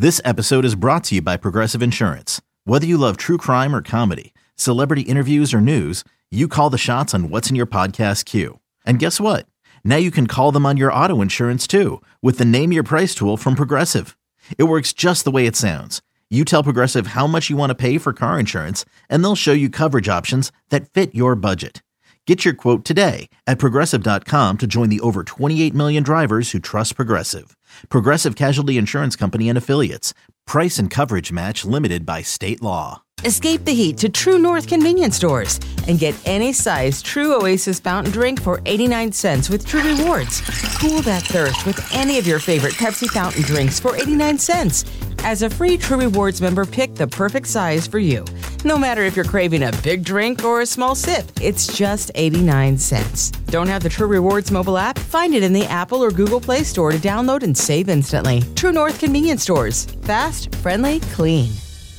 This episode is brought to you by Progressive Insurance. Whether you love true crime or comedy, celebrity interviews or news, you call the shots on what's in your podcast queue. And guess what? Now you can call them on your auto insurance too with the Name Your Price tool from Progressive. It works just the way it sounds. You tell Progressive how much you want to pay for car insurance, and they'll show you coverage options that fit your budget. Get your quote today at Progressive.com to join the over 28 million drivers who trust Progressive. Progressive Casualty Insurance Company and Affiliates. Price and coverage match limited by state law. Escape the heat to True North convenience stores and get any size True Oasis fountain drink for 89 cents with True Rewards. Cool that thirst with any of your favorite Pepsi fountain drinks for 89 cents. As a free True Rewards member, pick the perfect size for you. No matter if you're craving a big drink or a small sip, it's just 89 cents. Don't have the True Rewards mobile app? Find it in the Apple or Google Play Store to download and save instantly. True North convenience stores. Fast, friendly, clean.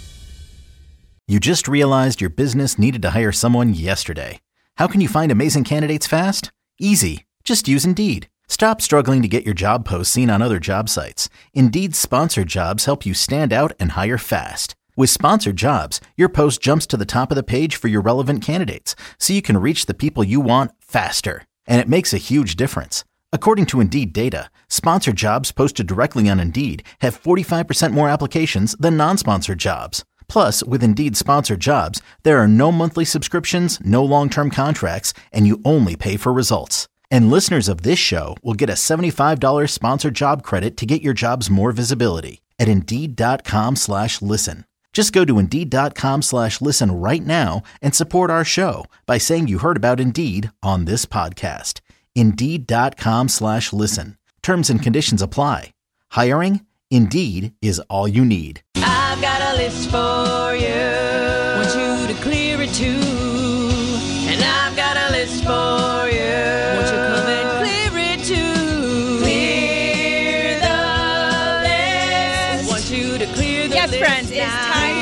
You just realized your business needed to hire someone yesterday. How can you find amazing candidates fast? Easy. Just use Indeed. Stop struggling to get your job posts seen on other job sites. Indeed's sponsored jobs help you stand out and hire fast. With sponsored jobs, your post jumps to the top of the page for your relevant candidates, so you can reach the people you want faster. And it makes a huge difference. According to Indeed data, sponsored jobs posted directly on Indeed have 45% more applications than non-sponsored jobs. Plus, with Indeed sponsored jobs, there are no monthly subscriptions, no long-term contracts, and you only pay for results. And listeners of this show will get a $75 sponsored job credit to get your jobs more visibility at Indeed.com/listen. Just go to Indeed.com/listen right now and support our show by saying you heard about Indeed on this podcast. Indeed.com/listen. Terms and conditions apply. Hiring? Indeed is all you need. I've got a list for you. Want you to clear it too. And I've got a list for you. Want you to come and clear it too. Clear the list. Want you to clear the list. Yes, friends, it's time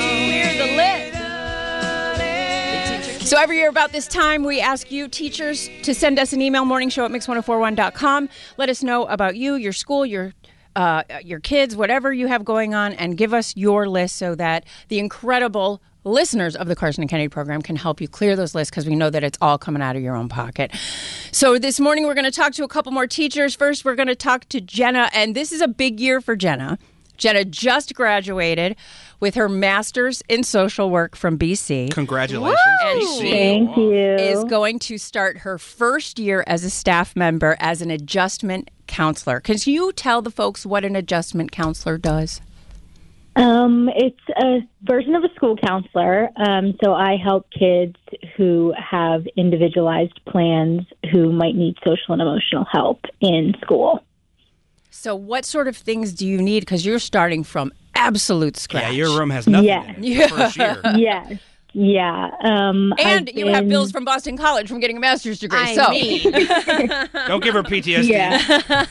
to clear the list. So every year about this time, we ask you teachers to send us an email, morningshow@mix1041.com. Let us know about you, your school, your kids, whatever you have going on, and give us your list so that the incredible listeners of the Carson and Kennedy program can help you clear those lists, because we know that it's all coming out of your own pocket. So this morning we're going to talk to a couple more teachers. First, we're going to talk to Jenna, and this is a big year for Jenna. Jenna just graduated with her master's in social work from BC. Congratulations, and BC. Thank you. Is going to start her first year as a staff member as an adjustment counselor. Can you tell the folks what an adjustment counselor does? It's a version of a school counselor. So I help kids who have individualized plans who might need social and emotional help in school. So what sort of things do you need? Because you're starting from absolute scratch. Yeah, your room has nothing in it the first year. Yes. Yeah. And you have bills from Boston College from getting a master's degree. Don't give her PTSD. Yeah.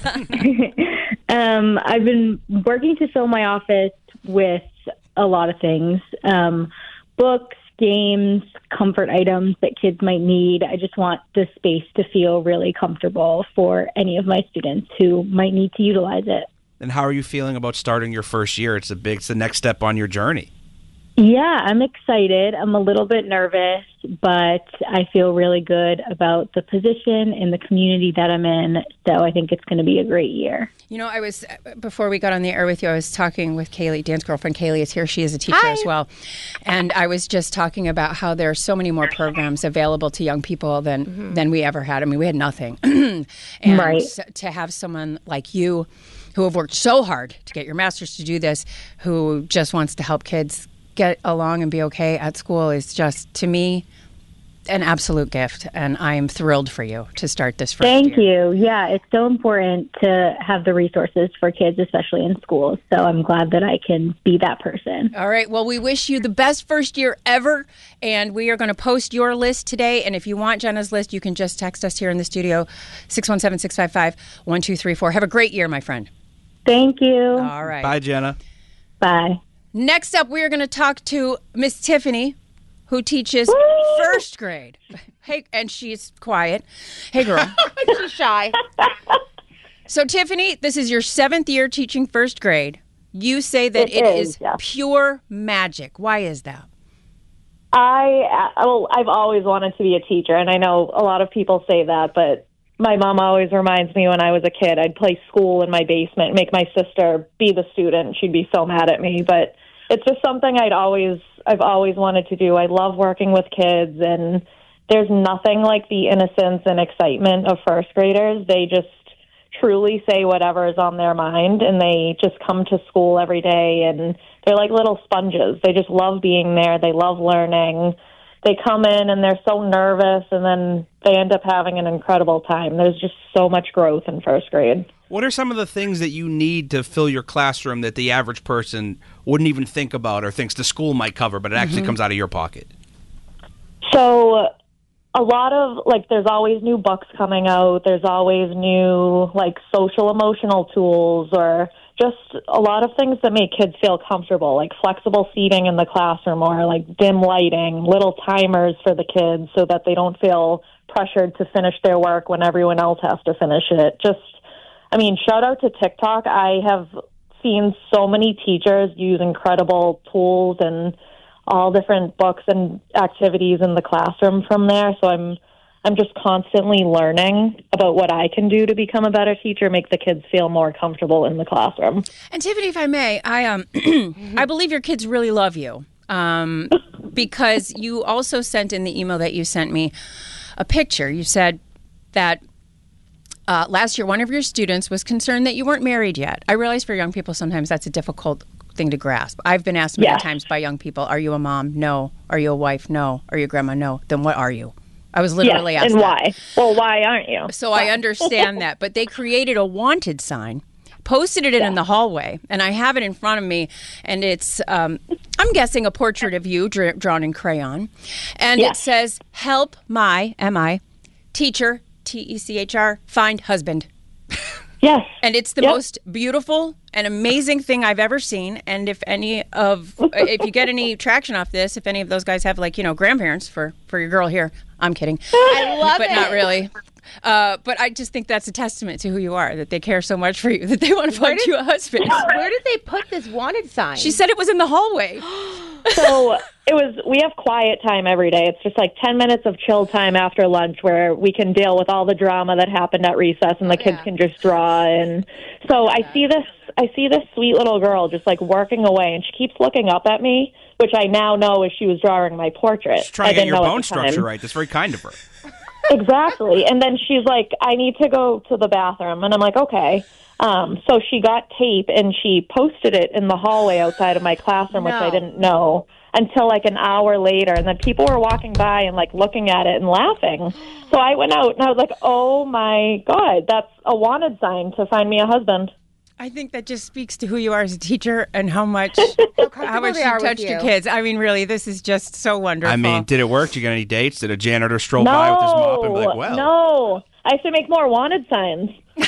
I've been working to fill my office with a lot of things. Books, games, comfort items that kids might need. I just want the space to feel really comfortable for any of my students who might need to utilize it. And how are you feeling about starting your first year? It's the next step on your journey. Yeah, I'm excited. I'm a little bit nervous, but I feel really good about the position and the community that I'm in. So I think it's going to be a great year. You know, before we got on the air with you, I was talking with Kaylee. Dan's girlfriend Kaylee is here. She is a teacher as well. And I was just talking about how there are so many more programs available to young people than we ever had. I mean, we had nothing. And right. To have someone like you who have worked so hard to get your master's to do this, who just wants to help kids get along and be okay at school is just, to me, an absolute gift, and I'm thrilled for you to start this first year. Thank you. Yeah, it's so important to have the resources for kids, especially in schools. So I'm glad that I can be that person. All right. Well, we wish you the best first year ever, and we are going to post your list today. And if you want Jenna's list, you can just text us here in the studio, 617-655-1234. Have a great year, my friend. Thank you. All right. Bye, Jenna. Bye. Next up, we are going to talk to Miss Tiffany, who teaches first grade. Hey, and she's quiet. Hey, girl. She's shy. So, Tiffany, this is your 7th year teaching first grade. You say that It is, yes. pure magic. Why is that? I've always wanted to be a teacher, and I know a lot of people say that, but my mom always reminds me when I was a kid, I'd play school in my basement, make my sister be the student. She'd be so mad at me, but it's just something I've always wanted to do. I love working with kids, and there's nothing like the innocence and excitement of first graders. They just truly say whatever is on their mind, and they just come to school every day, and they're like little sponges. They just love being there. They love learning. They come in and they're so nervous, and then they end up having an incredible time. There's just so much growth in first grade. What are some of the things that you need to fill your classroom that the average person wouldn't even think about or thinks the school might cover, but it actually comes out of your pocket? So a lot of, there's always new books coming out. There's always new, social emotional tools, or just a lot of things that make kids feel comfortable, like flexible seating in the classroom, or dim lighting, little timers for the kids so that they don't feel pressured to finish their work when everyone else has to finish it. Shout out to TikTok. I have seen so many teachers use incredible tools and all different books and activities in the classroom from there. So I'm just constantly learning about what I can do to become a better teacher, make the kids feel more comfortable in the classroom. And Tiffany, if I may, I I believe your kids really love you, because you also sent in the email that you sent me a picture. You said that last year one of your students was concerned that you weren't married yet. I realize for young people sometimes that's a difficult thing to grasp. I've been asked many times by young people, are you a mom? No. Are you a wife? No. Are you a grandma? No. Then what are you? I was literally asked and that. why? Well, why aren't you? So I understand that. But they created a wanted sign, posted it in the hallway, and I have it in front of me, and it's, I'm guessing, a portrait of you drawn in crayon. And it says, help my, M-I, teacher, T-E-C-H-R, find husband. Yes. And it's the most beautiful and amazing thing I've ever seen. And if you get any traction off this, if any of those guys have grandparents for your girl here, I'm kidding. I love it. But not really. But I just think that's a testament to who you are, that they care so much for you, that they want to find you a husband. Where did they put this wanted sign? She said it was in the hallway. So we have quiet time every day. It's just 10 minutes of chill time after lunch where we can deal with all the drama that happened at recess, and the kids can just draw. And so I see this sweet little girl just working away, and she keeps looking up at me, which I now know is she was drawing my portrait. She's trying to get your bone structure right. That's very kind of her. Exactly. And then she's like, I need to go to the bathroom. And I'm like, okay. So she got tape and she posted it in the hallway outside of my classroom, which I didn't know until an hour later. And then people were walking by and looking at it and laughing. So I went out and I was like, oh my God, that's a wanted sign to find me a husband. I think that just speaks to who you are as a teacher and how much you touched your kids. Really, this is just so wonderful. Did it work? Did you get any dates? Did a janitor stroll by with his mop and be like, well? No. I have to make more wanted signs. You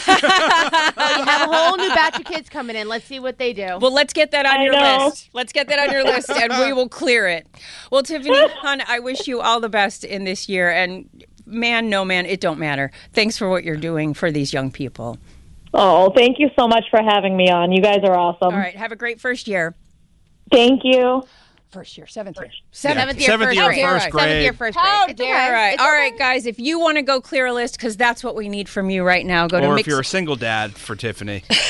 have a whole new batch of kids coming in. Let's see what they do. Well, let's get that on your list. Let's get that on your list, and we will clear it. Well, Tiffany, hon, I wish you all the best in this year. And man, it don't matter. Thanks for what you're doing for these young people. Oh, thank you so much for having me on. You guys are awesome. All right. Have a great first year. Thank you. Seventh year. Seventh year first grade. How dare I? All right, guys, if you want to go clear a list, because that's what we need from you right now, or if you're a single dad for Tiffany. Go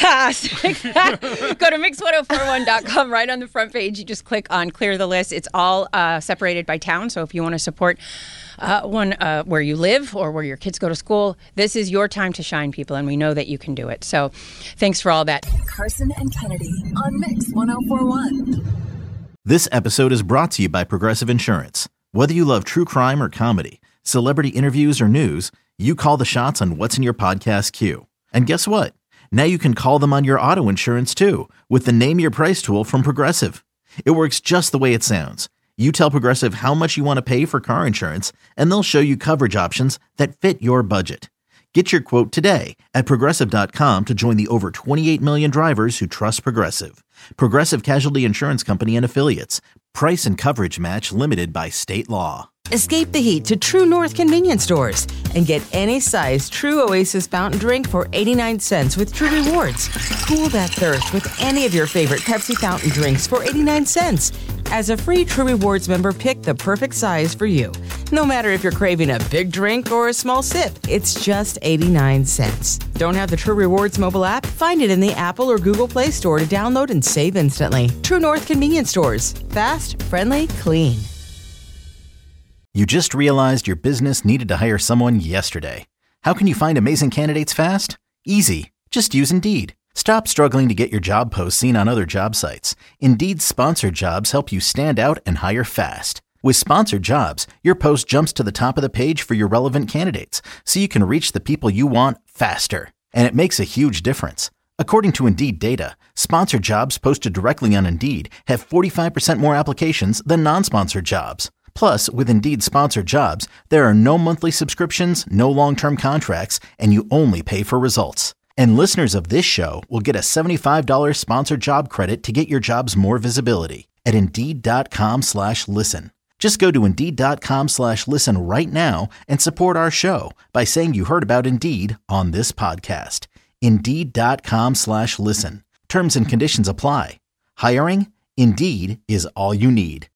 to mix1041.com. Right on the front page, you just click on clear the list. It's all separated by town, so if you want to support one where you live or where your kids go to school, this is your time to shine, people, and we know that you can do it. So thanks for all that. Carson and Kennedy on Mix 1041. This episode is brought to you by Progressive Insurance. Whether you love true crime or comedy, celebrity interviews or news, you call the shots on what's in your podcast queue. And guess what? Now you can call them on your auto insurance too with the Name Your Price tool from Progressive. It works just the way it sounds. You tell Progressive how much you want to pay for car insurance, and they'll show you coverage options that fit your budget. Get your quote today at Progressive.com to join the over 28 million drivers who trust Progressive. Progressive Casualty Insurance Company and Affiliates. Price and coverage match limited by state law. Escape the heat to True North convenience stores and get any size True Oasis fountain drink for 89 cents with True Rewards. Cool that thirst with any of your favorite Pepsi fountain drinks for 89 cents. As a free True Rewards member, pick the perfect size for you. No matter if you're craving a big drink or a small sip, it's just 89 cents. Don't have the True Rewards mobile app? Find it in the Apple or Google Play Store to download and save instantly. True North convenience stores. Fast, friendly, clean. You just realized your business needed to hire someone yesterday. How can you find amazing candidates fast? Easy. Just use Indeed. Stop struggling to get your job posts seen on other job sites. Indeed's sponsored jobs help you stand out and hire fast. With sponsored jobs, your post jumps to the top of the page for your relevant candidates, so you can reach the people you want faster. And it makes a huge difference. According to Indeed data, sponsored jobs posted directly on Indeed have 45% more applications than non-sponsored jobs. Plus, with Indeed sponsored jobs, there are no monthly subscriptions, no long-term contracts, and you only pay for results. And listeners of this show will get a $75 sponsored job credit to get your jobs more visibility at Indeed.com/listen. Just go to Indeed.com/listen right now and support our show by saying you heard about Indeed on this podcast. Indeed.com/listen. Terms and conditions apply. Hiring? Indeed is all you need.